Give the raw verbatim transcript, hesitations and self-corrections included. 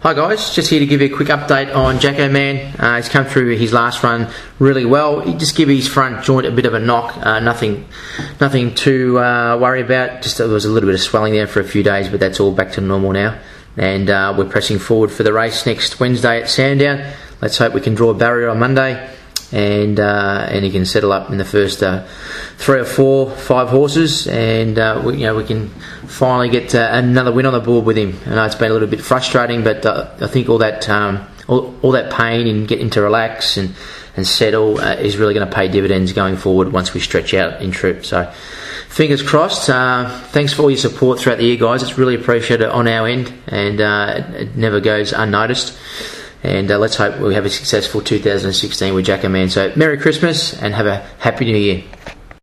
Hi guys, just here to give you a quick update on Jacko Man. Uh, he's come through his last run really well. He just give his front joint a bit of a knock. Uh, nothing, nothing to uh, worry about. Just there was a little bit of swelling there for a few days, but that's all back to normal now. And uh, we're pressing forward for the race next Wednesday at Sandown. Let's hope we can draw a barrier on Monday, and uh, and he can settle up in the first uh, three or four, five horses, and uh, we, you know we can finally get uh, another win on the board with him. I know it's been a little bit frustrating, but uh, I think all that um, all, all that pain and getting to relax and and settle uh, is really going to pay dividends going forward once we stretch out in trip. So fingers crossed. Uh, thanks for all your support throughout the year, guys. It's really appreciated on our end, and uh, it, it never goes unnoticed. And uh, let's hope we have a successful two thousand sixteen with Jacko Man. So Merry Christmas and have a Happy New Year.